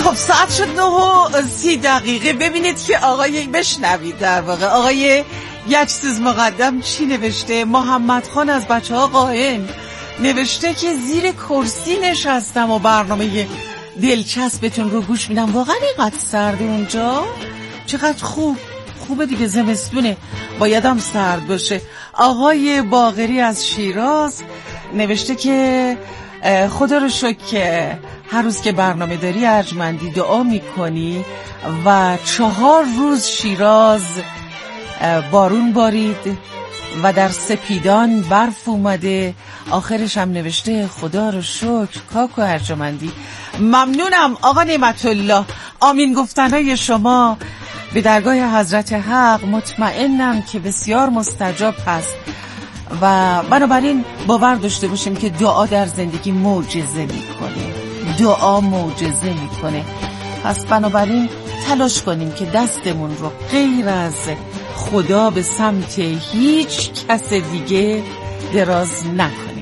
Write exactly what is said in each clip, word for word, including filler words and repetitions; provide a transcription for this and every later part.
خب ساعت شد نه و سی دقیقه. ببینید که آقای بشنوید در واقع آقای یکسوز مقدم چی نوشته. محمد خان از بچه ها قائم نوشته که زیر کرسی نشستم و برنامه دلچسبتون رو گوش میدم. واقعا اینقدر سرده اونجا؟ چقدر خوب خوبه دیگه، زمستونه، بایدم سرد باشه. آقای باقری از شیراز نوشته که خدا رو شکر که هر روز که برنامه داری ارجمندی دعا میکنی و چهار روز شیراز بارون بارید و در سپیدان برف اومده. آخرش هم نوشته خدا رو شکر کاکو ارجمندی. ممنونم آقا نعمت الله. آمین گفتنهای شما به درگاه حضرت حق مطمئنم که بسیار مستجاب هست و بنابراین باور داشته باشیم که دعا در زندگی معجزه میکنه. دعا معجزه میکنه. پس بنابراین تلاش کنیم که دستمون رو غیر از خدا به سمت هیچ کس دیگه دراز نکنیم.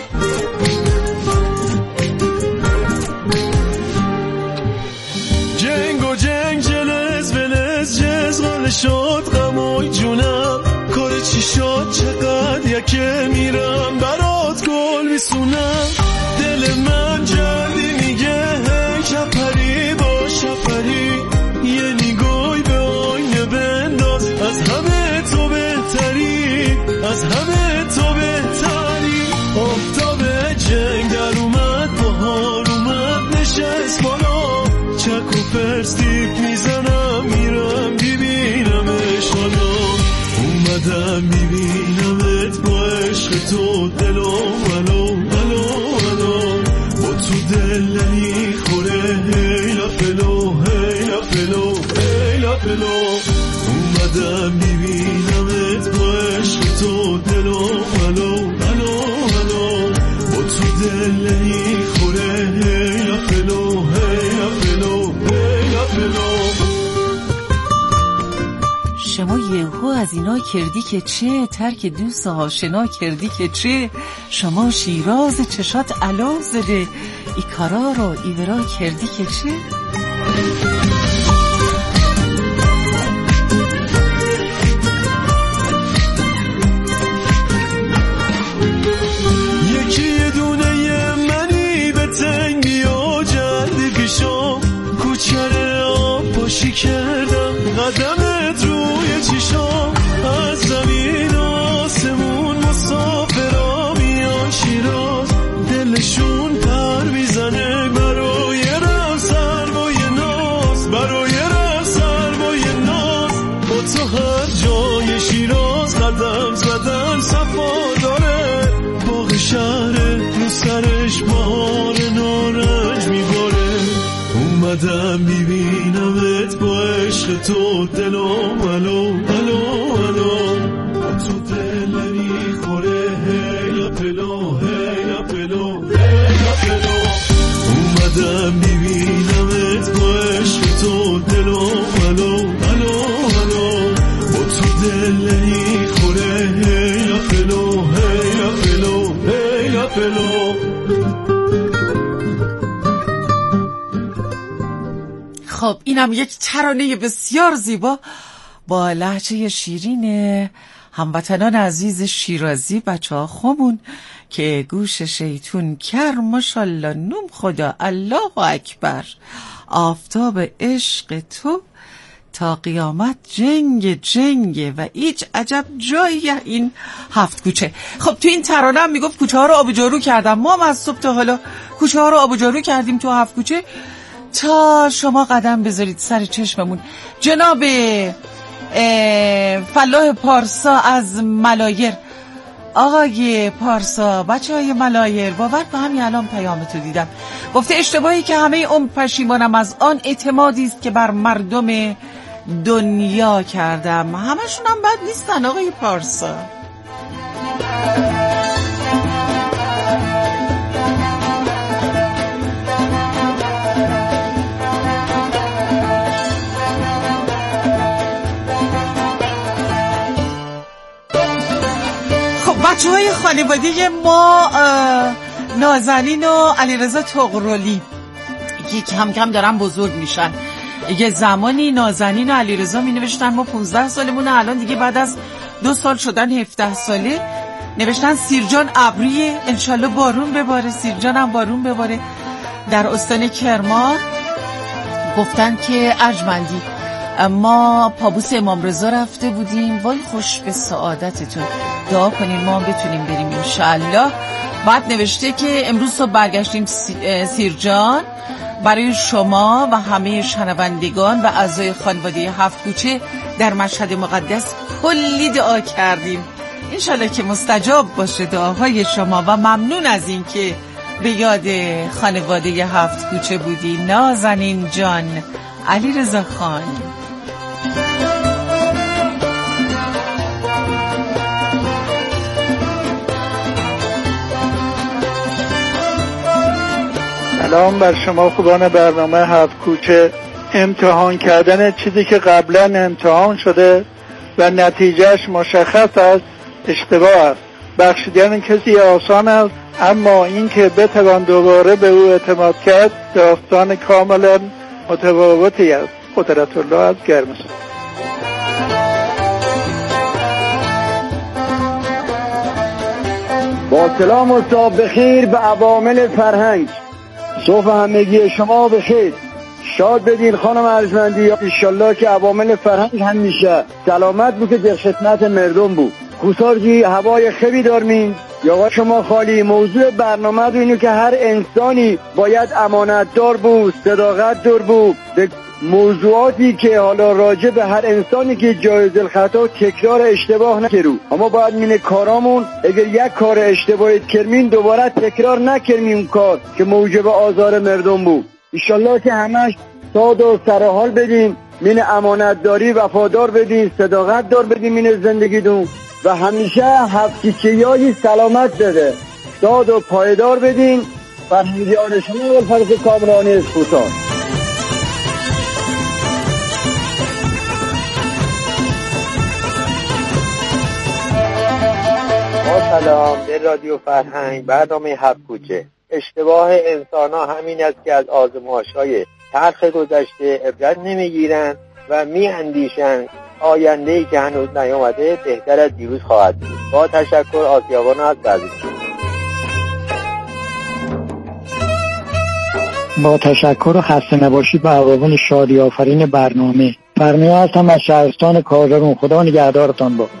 جنگ و جنگ جلز ولز جزغال شد غموی جونم کار چی شد چقدر یکه میرم برات گل میسونم دل من جردی میگه هی چپری با شپری یه نیگوی به آینه بنداز از همه تو بهتری از همه تو بهتری آفتاب جنگ در اومد بهار اومد نشست بالا چک و پرستیک میزنم میرم ببینمش حالا اومدم میبینمت با عشق تو دلم ولو ولو ولو با تو دل نمیخوره هیلا فلو هیلا فلو هیلا فلو اومدم میبینمت با عشق تو دلم ولو ولو ولو با تو دل نمیخوره هیلا فلو هیلا فلو هیلا فلو شما یهو از اینا کردی که چه ترک دوست آشنا کردی که چه شما شیراز چشات علا زده ای کارا رو ایورا کردی که چه یکی دونه ی منی به تنگی و جلدی پیشم کوچره آب پاشی کردم قدمت روی چیشم از زمین آسمون مسافرا میان شیراز دلشون پر میزنه برای رفت سربای ناز برای رفت سربای ناز با تو هر جای شیراز قدم زدن صفا داره باغ شهر رو سرش بهار نارنج میباره اومدم میبینمت با عشق تو دلم ولو ولو ولو با تو دل نمیخوره هیلا پلو هیلا پلو هیلا پلو اومدم میبینمت با عشق تو دلم ولو ولو ولو با تو دل نمیخوره هیلا پلو هیلا پلو هیلا پلو. خب اینم یک ترانه بسیار زیبا با لهجه شیرین هموطنان عزیز شیرازی بچه ها خمون که گوش شیطون کر ماشالله نوم خدا الله اکبر آفتاب عشق تو تا قیامت جنگ جنگ و هیچ عجب جایی این هفت کوچه. خب تو این ترانه هم میگفت کوچه ها رو آب جارو کردم. ما هم از صبح تا حالا کوچه ها رو آب جارو کردیم تو هفت کوچه تا شما قدم بذارید سر چشممون. جناب فلاح پارسا از ملایر، آقای پارسا بچه های ملایر باور به همین الان پیامتو دیدم گفته اشتباهی که همه عمر پشیمانم از آن اعتمادی است که بر مردم دنیا کردم. همشون هم بد نیستن آقای پارسا. بچه های خانواده ما نازنین و علیرضا طغرالی که کم کم دارن بزرگ میشن. یه زمانی نازنین و علیرضا می نوشتن ما پونزده سالمونه، الان دیگه بعد از دو سال شدن هفده ساله نوشتن سیرجان ابریه، انشالله بارون بباره، سیرجان هم بارون بباره. در استان کرمان گفتن که ارجمندی ما پابوس امام رضا رفته بودیم، وای خوش به سعادتتون، دعا کنین ما هم بتونیم بریم انشالله. بعد نوشته که امروز صبح برگشتیم سیرجان، برای شما و همه شنوندگان و اعضای خانواده هفت کوچه در مشهد مقدس کلی دعا کردیم، انشالله که مستجاب باشه دعاهای شما و ممنون از این که به یاد خانواده هفت کوچه بودی نازنین جان. علیرضا خان. سلام بر شما خوبان برنامه هفت کوچه. امتحان کردن چیزی که قبلا امتحان شده و نتیجهش مشخص است اشتباه است. بخشیدن کسی آسان است، اما این که بتوان دوباره به او اعتماد کرد داستان کاملا متفاوتی است. قدرت الله از گرمسان. با سلام و صبح بخیر به عوامل فرهنگ. صبح همگی شما بخیر، شاد بدین خانم ارجمندی. انشالله که عوامل فرهنگ همیشه سلامت بود که در خدمت مردم بود. کوسارجی هوای خوبی دارمین یا شما خالی. موضوع برنامه دو اینو که هر انسانی باید امانتدار بود، صداقت دار بود به موضوعاتی که حالا راجع به هر انسانی که جایز الخطا تکرار اشتباه نکرو. اما باید مینه کارامون اگر یک کار اشتباهی کرمین دوباره تکرار نکرمیم اون کار که موجب آزار مردم بود. انشالله که همش ساد و سرحال بدین، مینه امانتداری وفادار بدین، صداقت دار بدین مینه زندگی دون و همیشه هفتیچه‌یای سلامت بده، ساد و پایدار بدین. فرهنگیان شما و فرز کامرانی از خوتان. سلام در رادیو فرهنگ برنامه هفت کوچه. اشتباه انسان ها همین است که از آزمایش‌های تلخ گذشته عبرت نمیگیرند و میاندیشند آینده‌ای که هنوز نیامده بهتر از دیروز خواهد بود. با تشکر، آسیابان از برزیل. با تشکر و خسته نباشید به عوامل شادی آفرین برنامه. فرمیا هستم از شهرستان کارزارون. خدا نگهدارتان با.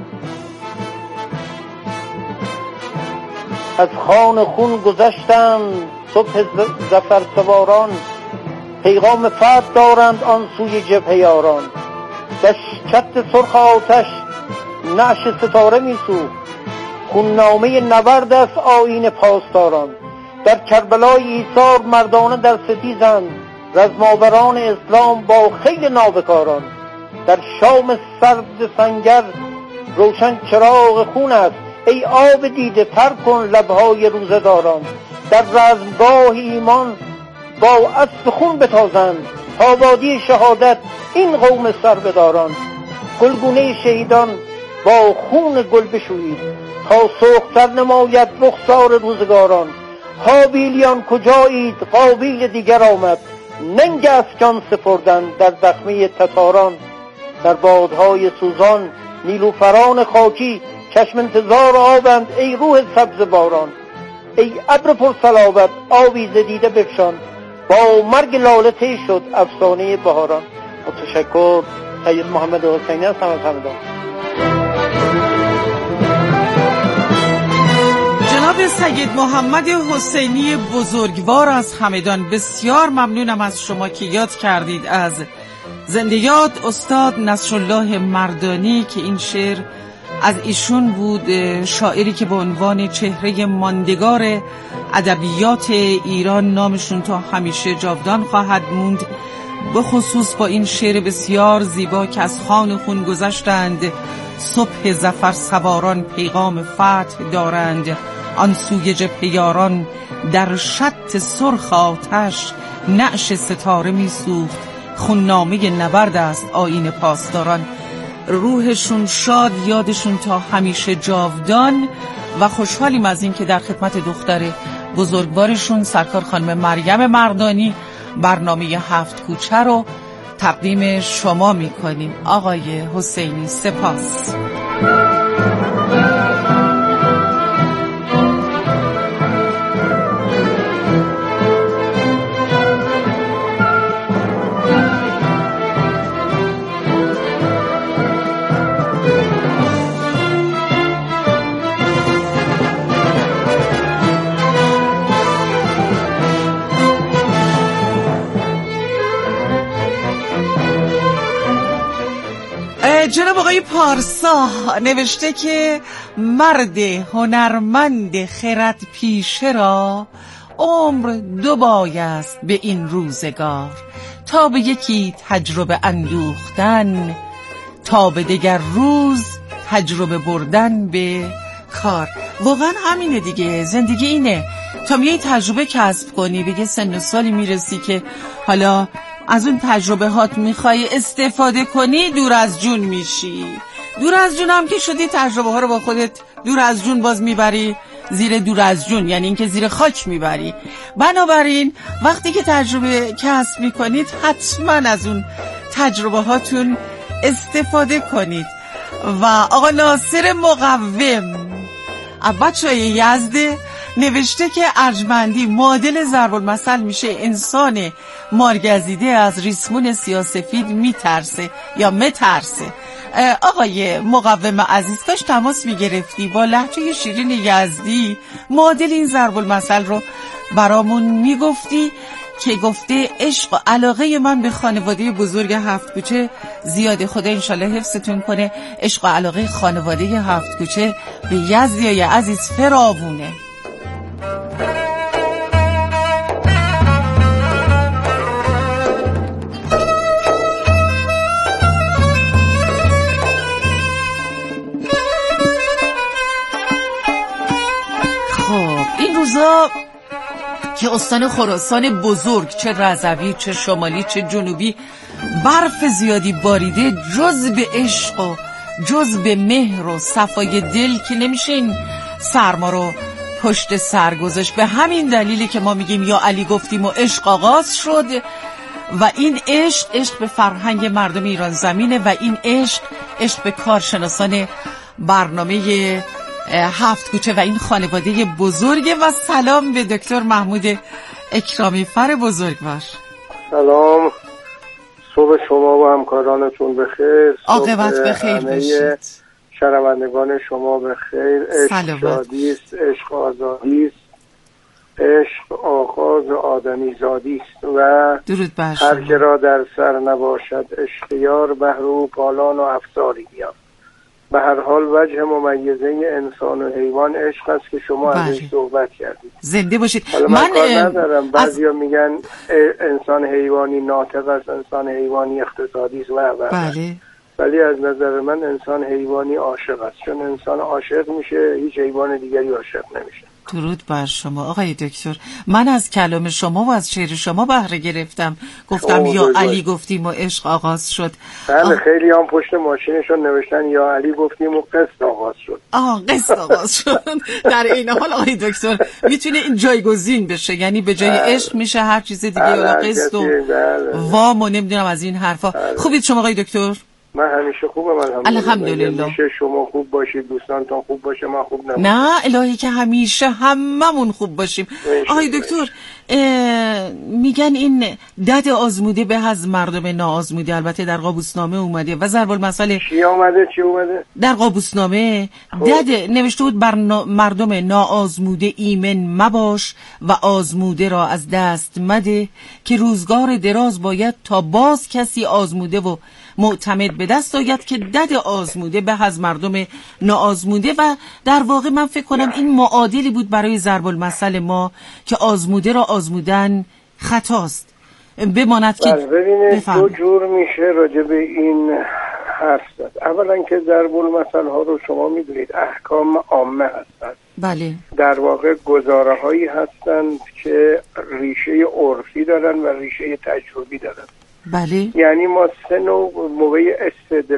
از خان خون گذشتم صبح ظفر سواران، پیغام فتح دارند آن سوی جبهه یاران. دشت سرخ آتش نعش ستاره میسوخت، خون نامه نبرد است آیین پاسداران. در کربلای ایثار مردانه در ستیزند، رزماوران اسلام با خیل ناوکاران. در شام سرد سنگر روشن چراغ خون است، ای آب دیده تر کن لبهای روزداران. در رزمگاه ایمان با اسب خون بتازند، تا وادی شهادت این قوم سربداران. گلگونه شهیدان با خون گل بشویید، تا سرخ‌تر نماید رخسار روزگاران. حابیلیان کجایید؟ قابیل دیگر آمد، ننگ افکان سپردن در دخمه تتاران. در بادهای سوزان نیلوفران خاکی چشم انتظار آبند، ای روح سبز باران. ای ابر پر صلابت آبی ز دیده بفشان، با مرگ لاله طی شد افسانه بهاران. متشکر. سید محمد حسینی هستم از همدان. جناب سید محمد حسینی بزرگوار از همدان، بسیار ممنونم از شما که یاد کردید از زنده یاد استاد نصرالله مردانی که این شعر از ایشون بود، شاعری که به عنوان چهره ماندگار ادبیات ایران نامشون تا همیشه جاودان خواهد موند، به خصوص با این شعر بسیار زیبا که از خان خون گذشتند صبح ظفر سواران، پیغام فتح دارند آن سوی جبهه یاران. در شط سرخ آتش نعش ستاره میسوخت، خون نامه نبرد است آیین پاسداران. روحشون شاد، یادشون تا همیشه جاودان و خوشحالیم از این که در خدمت دختر بزرگوارشون سرکار خانم مریم مردانی برنامه هفت کوچه رو تقدیم شما میکنیم. آقای حسینی سپاس. جناب آقای پارسا نوشته که مرد هنرمند خرد پیشه را عمر دو بایست به این روزگار، تا به یکی تجربه اندوختن، تا به دیگر روز تجربه بردن به کار. واقعا همینه دیگه، زندگی اینه، تا میای تجربه کسب کنی به یه سن و سالی میرسی که حالا از اون تجربه هات میخوای استفاده کنی، دور از جون میشی. دور از جون هم که شدی، تجربه ها رو با خودت دور از جون باز میبری زیر دور از جون، یعنی اینکه زیر خاک میبری. بنابراین وقتی که تجربه کسب میکنید حتما از اون تجربه هاتون استفاده کنید. و آقا ناصر مقوم بچه‌های یزد نوشته که ارجمندی معادل ضرب المثل میشه انسان مارگزیده از ریسمون سیاه‌سفید میترسه یا مترسه. آقای مقوم عزیز، کاش تماس میگرفتی با لهجه شیرین یزدی معادل این ضرب المثل رو برامون میگفتی که گفته عشق و علاقه من به خانواده بزرگ هفت کوچه زیاده. خدا انشالله حفظتون کنه. عشق و علاقه خانواده هفت کوچه به یزدیای عزیز فراوونه. که استان خراسان بزرگ، چه رضوی چه شمالی چه جنوبی، برف زیادی باریده، جز به عشق و جز به مهر و صفای دل که نمیشه این سرما رو پشت سر گذاشت. به همین دلیلی که ما میگیم یا علی گفتیم و عشق آغاز شد. و این عشق عشق به فرهنگ مردم ایران زمینه و این عشق عشق به کارشناسان برنامه هفت کوچه و این خانواده بزرگه. و سلام به دکتر محمود اکرامی فر بزرگوار. سلام، صبح شما و همکارانتون بخیر، عاقبت بخیر باشید، شنوندگان شما بخیر. عشق شادی است، عشق آزادی است، عشق آغاز آدمی زادی است و درود بر شما. هر که را در سر نباشد اشتیار، بهر او پالان و افساری بیان. به هر حال وجه ممیزه انسان و حیوان عشق است که شما بله. ازش صحبت کردید. زنده باشید. حالا من, من کار ندارم، بعضیا از... میگن انسان حیوانی ناطق است، انسان حیوانی اقتصادی است و بله. ولی از نظر من انسان حیوانی عاشق است، چون انسان عاشق میشه هیچ حیوان دیگری عاشق نمیشه. درود بر شما آقای دکتر. من از کلام شما و از شعر شما بهره گرفتم، گفتم یا علی گفتیم و عشق آغاز شد. بله آه... خیلی هم پشت ماشینشون نوشتن یا علی گفتیم و قصد آغاز شد. آه قصد آغاز شد. در این حال آقای دکتر میتونه این جایگزین بشه، یعنی به جای عشق میشه هر چیز دیگه یا قصد و وام و نمیدونم از این حرفا. خوبید شما آقای دکتر؟ من همیشه خوبم الحمدلله. الحمدلله. همیشه شما خوب باشید، دوستانتون خوب باشه، من خوب نباشم. نه الهی که همیشه هممون خوب باشیم. آقای دکتر میگن این دد آزموده به از مردم ناآزموده، البته در قابوسنامه اومده و ضرب المثل چی اومده چی اومده در قابوسنامه دد نوشته بود بر نا... مردم ناآزموده ایمن مباش و آزموده را از دست مده، که روزگار دراز باید تا باز کسی آزموده و معتمد به دست آید، که دد آزموده به از مردم ناآزموده. و در واقع من فکر کنم این معادلی بود برای ضرب المثل ما که آزموده را آزمودن خطاست. بماند که ببینید دو جور میشه راجع به این حرف زد. اولا که ضرب المثل ها رو شما میدونید احکام عامه هستند. بله. در واقع گزاره هایی هستند که ریشه عرفی دارن و ریشه تجربی دارن. بله. یعنی ما سه نوع موقع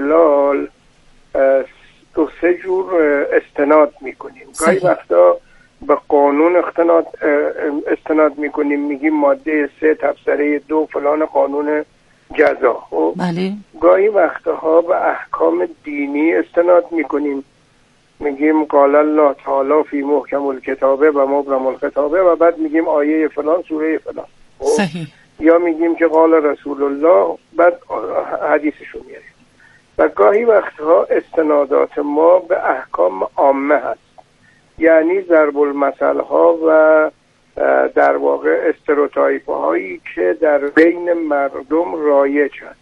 استدلال دو سه جور استناد میکنیم. گاهی وقتا به قانون استناد استناد میکنیم، میگیم ماده سه تبصره دو فلان قانون جزا. خب بله. گاهی وقتها به احکام دینی استناد میکنیم، میگیم قال الله تعالی فی محکم الکتابه و مبرم الخطابه و بعد میگیم آیه فلان سوره فلان. صحیح. یا میگیم که قال رسول الله بعد حدیثشو میاریم. و گاهی وقتها استنادات ما به احکام عامه هست، یعنی ضرب المثل ها و در واقع استروتایپ هایی که در بین مردم رایج هست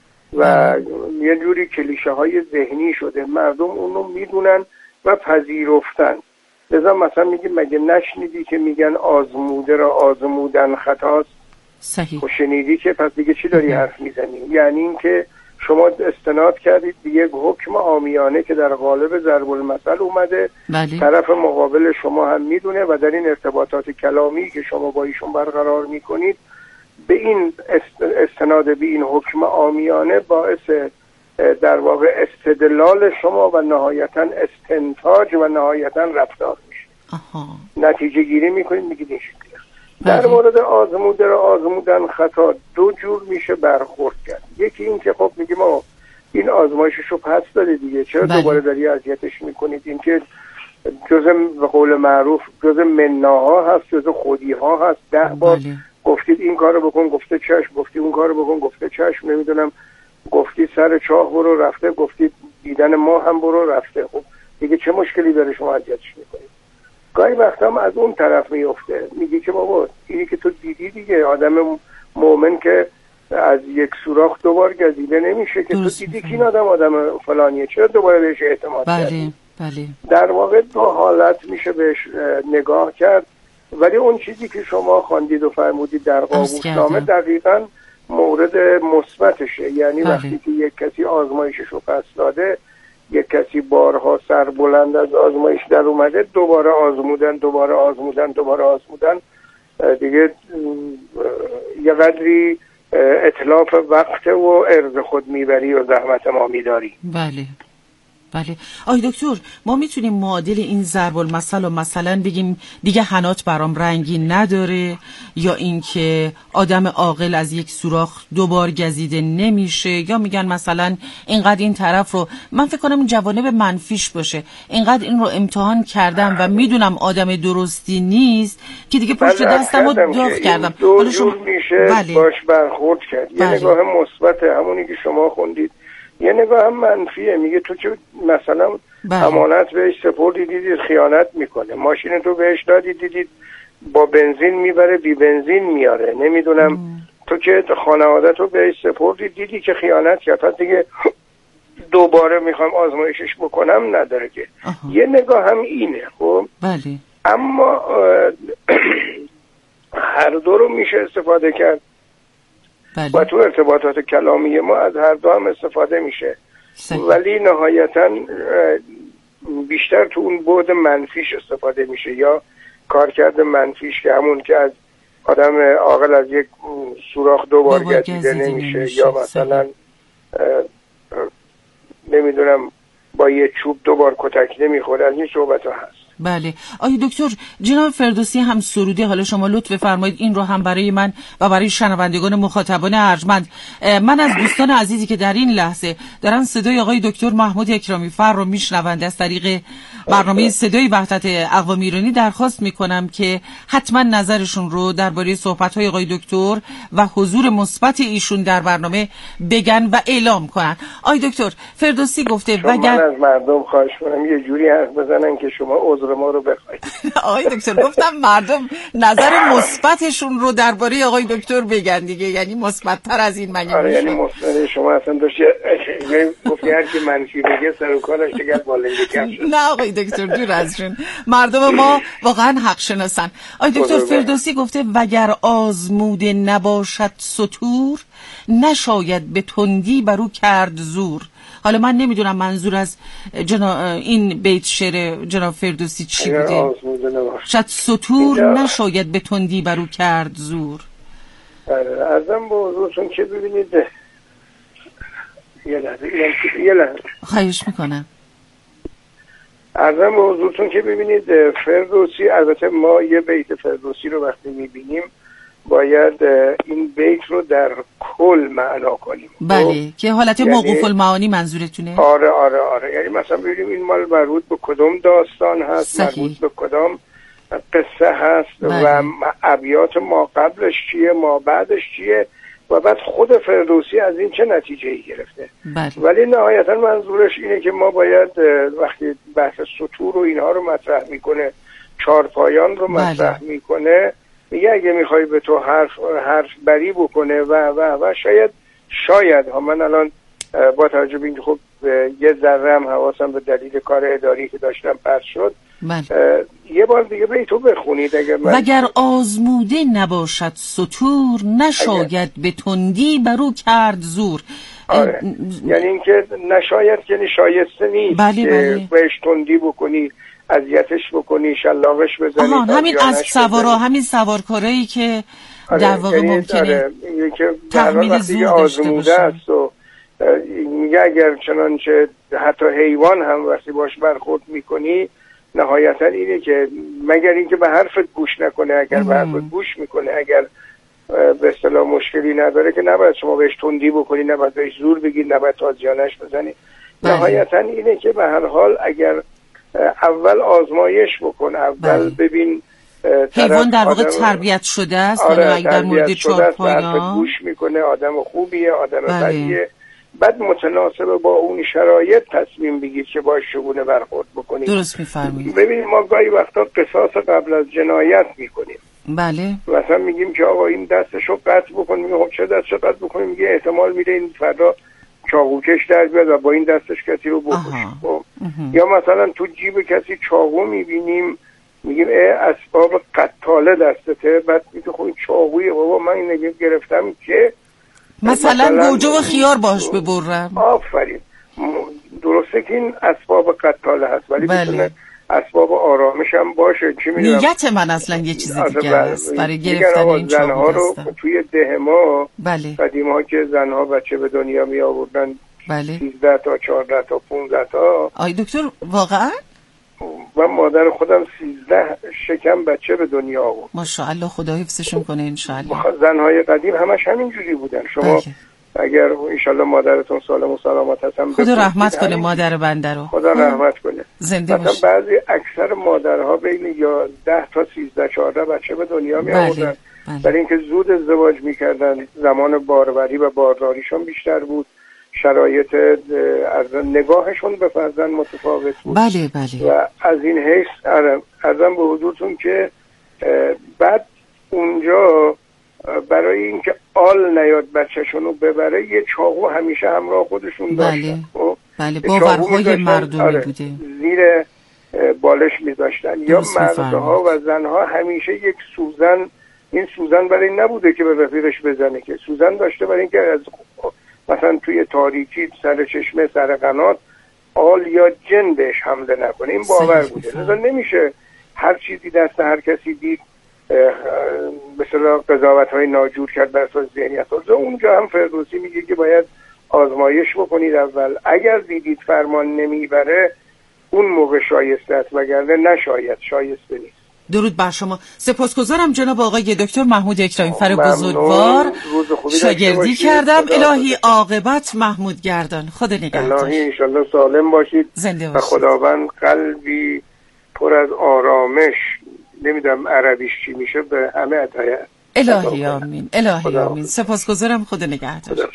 و یه جوری کلیشه های ذهنی شده، مردم اونو میدونن و پذیرفتن. لذا مثلا میگیم مگه نشنیدی که میگن آزموده را آزمودن خطاست؟ صحیح. خب شنیدی که پس دیگه چی داری حرف میزنی؟ یعنی این که شما استناد کردید به یک حکم عامیانه که در قالب ضرب المثل اومده. بله. طرف مقابل شما هم میدونه و در این ارتباطات کلامی که شما با ایشون برقرار میکنید به این استناد به این حکم عامیانه باعث در واقع استدلال شما و نهایتا استنتاج و نهایتا رفتار میشه. آها. نتیجه گیری میکنید، میگید این شکلیه. در مورد آزموده را آزمودن خطا دو جور میشه برخورد کرد. یکی این که خب میگیم ما این آزمایششو پس داده دیگه، چرا بله. دوباره داری اذیتش میکنید؟ این که جزء به قول معروف جزء مناها هست، جزء خودیها هست. ده بار بله. گفتید این کارو بکن گفته چشم، گفتی اون کارو بکن گفته چشم، نمیدونم گفتی سر چاه برو رفته، گفتی دیدن ما هم برو رفته. خب دیگه چه مشکلی داره شما اذیتش میکنید؟ گاهی وقتا هم از اون طرف میفته، میگی که بابا اینی که تو دیدی دیگه، آدم مؤمن که از یک سوراخ دوبار گزیده نمیشه که تو دیدی که این آدم آدم فلانیه، چرا دوباره بهش اعتماد بله. کردی؟ بله. در واقع دو حالت میشه بهش نگاه کرد، ولی اون چیزی که شما خواندید و فرمودید در قابوسنامه دقیقاً مورد مثبتشه. یعنی بله. وقتی که یک کسی آزمایششو پس داده، یک کسی بارها سر بلند از آزمایش در اومده، دوباره آزمودن دوباره آزمودن دوباره آزمودن دیگه یه قدری اتلاف وقت و عرض خود میبری و زحمت ما میداری. بله بله. آی دکتر، ما میتونیم معادل این ضرب المثل و مثلا بگیم دیگه حنات برام رنگی نداره، یا اینکه آدم عاقل از یک سوراخ دوبار گزیده نمیشه، یا میگن مثلا اینقدر این طرف رو، من فکر کنم این جوانب منفیش باشه، اینقدر این رو امتحان کردم و میدونم آدم درستی نیست که دیگه پشت دستم رو داغ کردم. دو جور میشه بله. باش برخورد کرد. یه بله. نگاه مثبت همونی که شما خوندید، یه نگاه هم منفیه. میگه تو که مثلا بله. امانت بهش سپردی دیدید خیانت میکنه، ماشین تو بهش دادی دیدید با بنزین میبره بی بنزین میاره، نمیدونم ام. تو که خانواده تو بهش سپردی دیدی که خیانت کرد، دیگه دوباره میخوام آزمایشش بکنم نداره که. آها. یه نگاه هم اینه. خب بله. اما هر دو رو میشه استفاده کرد. بله. و تو ارتباطات کلامی ما از هر دو هم استفاده میشه. صحیح. ولی نهایتا بیشتر تو اون بعد منفیش استفاده میشه، یا کارکرد منفیش که همون که از آدم عاقل از یک سوراخ دوبار گزیده نمیشه, نمیشه یا مثلا نمیدونم با یه چوب دوبار کتک نمیخوره، از این صحبت ها هست. بله. آیا دکتر جناب فردوسی هم سرودی، حالا شما لطف فرمایید این رو هم برای من و برای شنوندگان مخاطبان ارجمند، من از دوستان عزیزی که در این لحظه دارن صدای آقای دکتر محمود اکرامی فر رو میشنوند از طریق برنامه صدای وحدت اقوام ایرانی درخواست میکنم که حتما نظرشون رو درباره صحبت‌های آقای دکتر و حضور مثبت ایشون در برنامه بگن و اعلام کنن. آقای دکتر فردوسی گفته وگر من از مردم خواهش کنم یه جوری حرف بزنن که شما عذر ما رو بخواید. آقای دکتر گفتم مردم نظر مثبتشون رو درباره آقای دکتر بگن دیگه، یعنی مثبت‌تر از این مگه آره یعنی مثبت شما اصلا داشتی گفتی هر کی منفی بگه سر و کارش دیگه بالنگی کم شد. نه آقای دکتر دور ازشون، مردم ما واقعا حق شناسن. آقای دکتر فردوسی گفته وگر آزموده نباشد ستور، نشاید به تندی برو کرد زور. حالا من نمیدونم منظور از جنا... این بیت شعر جناب فردوسی چی بوده. شاید ستور نشاید به تندی برو کرد زور. ازم با حضورتون که ببینید یه لحظه یه لحظه خواهش میکنم. عرضم به حضورتون که ببینید فردوسی، البته ما یه بیت فردوسی رو وقتی میبینیم باید این بیت رو در کل معنا کنیم. بله که حالت یعنی موقوف المعانی منظورتونه؟ آره آره آره یعنی مثلا ببینیم این مال مربوط به کدام داستان هست، صحیح. مربوط به کدام قصه هست، بله. و ابیات ما قبلش چیه، ما بعدش چیه، و بعد خود فردوسی از این چه نتیجه‌ای گرفته. بله. ولی نهایتا منظورش اینه که ما باید وقتی بحث سطور و اینها رو مطرح میکنه، چارپایان رو مطرح بله. میکنه، میگه اگه میخوای به تو حرف حرف بری بکنه و و و شاید شاید ها من الان با توجه به اینکه خب یه ذره هم حواسم به دلیل کار اداری که داشتم پرت شد، بله. یه بار دیگه به تو بخونید. اگر من... وگر آزموده نباشد سطور، نشاید اگر... به تندی برو کرد زور. آره. اه... یعنی اینکه نشاید یعنی شایسته نیست بله که بله. بهش تندی بکنی، اذیتش بکنی، شلاقش بزنی. آها همین از سوارا، همین سوارکارایی که آره. در واقع یعنی ممکنه آره. که تحمیل زور داشته باشه. است و میگه اگر چنانچه حتی حیوان هم وقتی باش برخورد میکنی نهایتا اینه که مگر اینکه به حرفت گوش نکنه، اگر به حرفت گوش میکنه، اگر به اصطلاح مشکلی نداره که نباید شما بهش تندی بکنی، نباید بهش زور بگی، نباید تازیانش بزنی. بله. نهایتا اینه که به هر حال اگر اول آزمایش بکن، اول بله. ببین حیوان در واقع تربیت شده است. آره اگه در مورد چارپایان گوش میکنه، آدم خوبیه، آدم بدیه، بعد متناسب با اون شرایط تصمیم بگیر که باش چگونه برخورد بکنید. درست میفرمایید. ببینید ما گاهی وقتا قصاص قبل از جنایت میکنیم. بله. مثلا میگیم که آقا این دستشو قطع بکن، میگه خب چه دستشو قطع بکنیم؟ میگه احتمال میره این فردا چاقوکش در بیاد و با این دستش کسی رو بکشه. خب یا مثلا تو جیب کسی چاقو میبینیم، میگیم اه اسباب قتاله دستته، بعد میگه خب این چاقویه بابا من اینو گرفتم که مثلا گوجه و خیار باش ببرم. آفرین. درسته که این اسباب قتاله هست ولی بله. اسباب آرامش هم باشه. چی میدونم نیت من اصلا یه چیز دیگه است برای گرفتن این زنها رو توی ده ما بله. قدیم ها که زنها بچه به دنیا می آوردن بله. سیزده تا چهارده تا پونزده تا. آی دکتر واقعا؟ من مادر خودم سیزده شکم بچه به دنیا آورد. ماشاءالله خدا حفظشون کنه انشاءالله. زنهای قدیم همش همینجوری بودن. شما بله. اگر انشالله مادرتون سالم و سلامت هستن خدا رحمت کنه مادر بنده رو. خدا رحمت کنه. زنده باشه. مثلا بعضی اکثر مادرها بین یازده تا سیزده چهارده بچه به دنیا می آوردن. بله. بله. برای اینکه زود ازدواج میکردن، زمان باروری و بارداریشون بیشتر بود، شرایط از نگاهشون به فرزند متفاوت بود. بله بله. و از این حیث ارزم به حضورتون که بعد اونجا برای اینکه آل نیاد بچه‌شون رو ببره یه چاقو همیشه همراه خودشون داشتن. بله بله باورهای مردمی آره بوده. زیر بالش می‌داشتن. یا مردها و زنها همیشه یک سوزن، این سوزن برای نبوده که به رفیقش بزنه، که سوزن داشته برای اینکه از مثلا توی تاریکی سر چشمه سر قنات آل یا جن بهش حمله نکنه. این باور بوده. لذا نمیشه هر چیزی دست هر کسی دید به اصطلاح قضاوت‌های ناجور کرد بر اساس ذهنیت. اونجا هم فردوسی میگه که باید آزمایش بکنید اول، اگر دیدید فرمان نمیبره اون موقع شایسته است، وگرنه نشاید، شایسته نیست. درود بر شما. سپاسگزارم جناب آقای دکتر محمود اکرامی فر بزرگوار. شاگردی کردم. الهی عاقبت محمود گردان. خدا نگهدار. الهی انشالله سالم باشید. زنده باشید. و خداوند قلبی پر از آرامش، نمیدونم عربیش چی میشه، به همه عطا. الهی آمین. الهی آمین. سپاسگزارم. خدا نگهدار. خدا.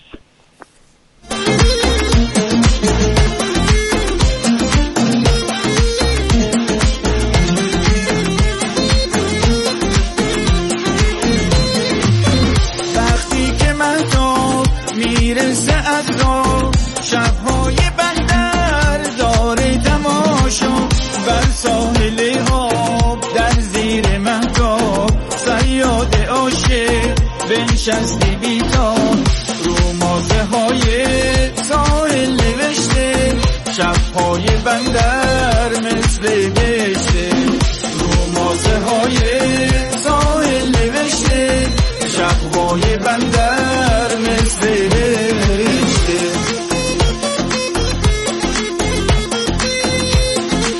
میرسه از را شبهای بندر داره تماشا، بر ساحل آب در زیر مهتاب صیاد عاشق بنشسته بیتاب، رو مازه های ساحل نوشته شبهای بندر مثل بهشته، رو مازه های ساحل نوشته شبهای بندر مثل بهشته.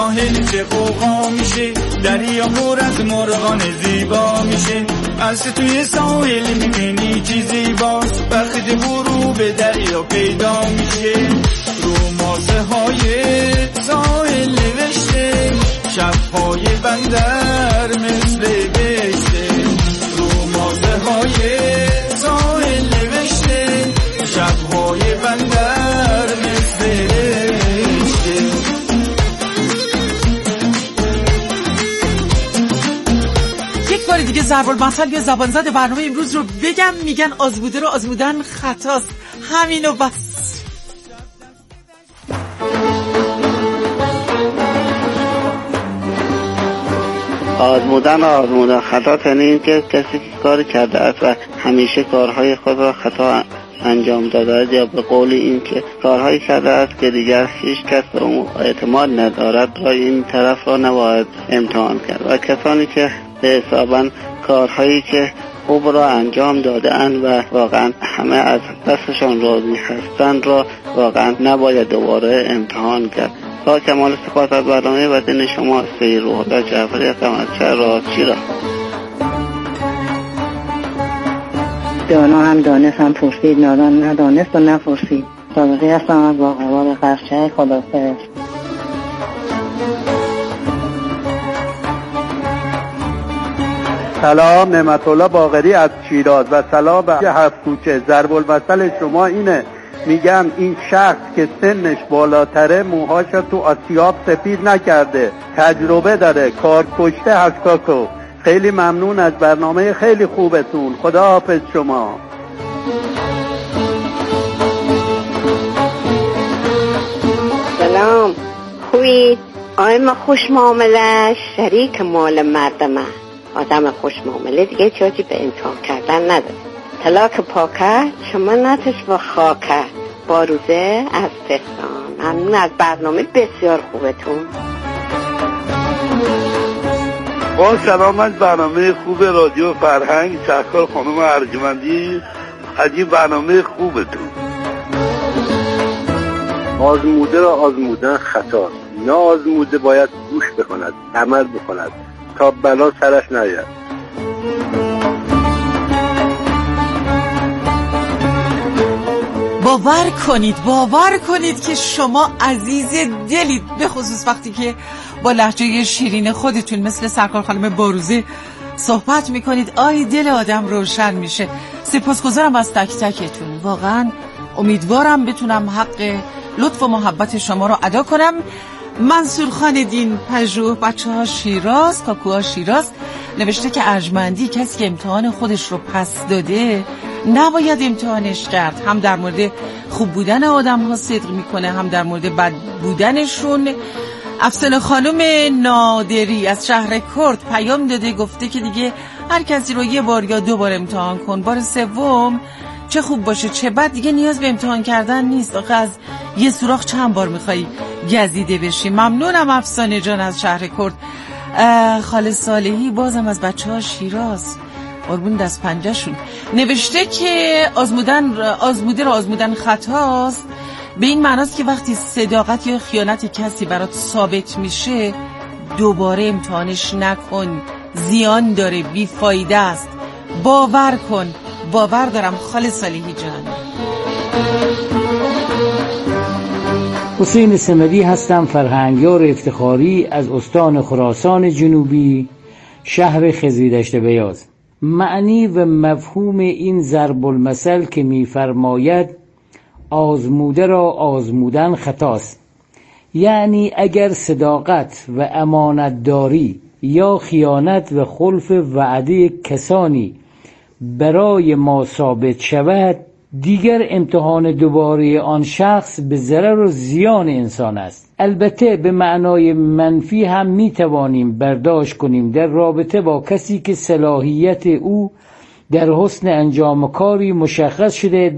ساحل چه قوقا میشه، دریا پر از مرغان زیبا میشه. از توی ساحل میبینی چی زیباست، وقتی برو به دریا پیدا میشه. رو ماسه های ساحل نوشته، شبهای بندر مثل بشته. رو ماسه های ساحل نوشته، شبهای بندر مثل بشته. یک بار دیگه ضرب المثل یا زبان زد برنامه امروز رو بگم. میگن آزموده رو آزمودن خطاست. همینو بس. آزمودن آزمودن خطا یعنی این که کسی که کار کرده است و همیشه کارهای خود را خطا انجام داده است، یا به قول این که کارهایی کرده است که دیگر هیچ کس به اون اعتماد ندارد را این طرف را نباید امتحان کرد. و کسانی که به حساباً کارهایی که خوب را انجام داده اند و واقعا همه از دستشان راضی هستند را واقعا نباید دوباره امتحان کرد. با کمال سپاس از برنامه و دین شما. سید روح الله جعفری هستم از شهر شیراز. دانا هم دانست هم پرسید، نادان ندانست و نپرسید. صادقی هستم از باقرار قرچه. خداحافظ. سلام، نعمت الله باقری از شیراز و سلام به هفت کوچه. ضرب المثل شما اینه، میگم این شخص که سنش بالاتره موهاش تو آسیاب سفید نکرده، تجربه داره، کار کشته هستاکو. خیلی ممنون از برنامه خیلی خوبتون. خدا حافظ شما. سلام، خوبید؟ آدم خوش معامله شریک مال مردمه. آدم خوش معامله دیگه چاچی به امتحان کردن نداره. طلاق پاکه شما نتش با خاکه. باروزه از تهران. ممنون از برنامه بسیار خوبتون. با سلام از برنامه خوب رادیو فرهنگ. سرکار خانم ارجمندی از این برنامه خوبتون. آزموده را آزمودن خطاست، نه آزموده باید گوش بکند، عمل بکند تا بلا سرش نیاد. باور کنید باور کنید که شما عزیز دلید، به خصوص وقتی که با لهجه شیرین خودتون مثل سرکار خانم باروزه صحبت میکنید. آی دل آدم روشن میشه. سپاسگزارم از تک تکتون. واقعا امیدوارم بتونم حق لطف و محبت شما رو ادا کنم. منصور خان دین پژوه، بچه ها شیراز، کاکوها شیراز، نوشته که ارجمندی کسی که امتحان خودش رو پس داده نباید امتحانش کرد. هم در مورد خوب بودن آدم ها صدق میکنه، هم در مورد بد بودنشون. افسانه خانم نادری از شهر کرد پیام داده، گفته که دیگه هر کسی رو یه بار یا دو بار امتحان کن، بار سوم چه خوب باشه چه بد دیگه نیاز به امتحان کردن نیست. آخه از یه سوراخ چند بار میخوایی گزیده بشی. ممنونم افسانه جان از شهر کرد. خاله صالحی بازم از بچه ها شیراز، قربون دست پنجهشون، نوشته که آزمودن آزموده را آزمودن خطاست. به این معناست که وقتی صداقت یا خیانت کسی برات ثابت میشه دوباره امتحانش نکن، زیان داره، بیفایده است. باور کن. باور دارم خاله صالحی جان. حسین سمدی هستم، فرهنگیار افتخاری از استان خراسان جنوبی، شهر خزیدشت بیاز. معنی و مفهوم این ضرب المثل که می‌فرماید آزموده را آزمودن خطاست، یعنی اگر صداقت و امانتداری یا خیانت و خلف وعده کسانی برای ما ثابت شود، دیگر امتحان دوباره آن شخص به ضرر و زیان انسان است. البته به معنای منفی هم می توانیم برداشت کنیم در رابطه با کسی که صلاحیت او در حسن انجام کاری مشخص شده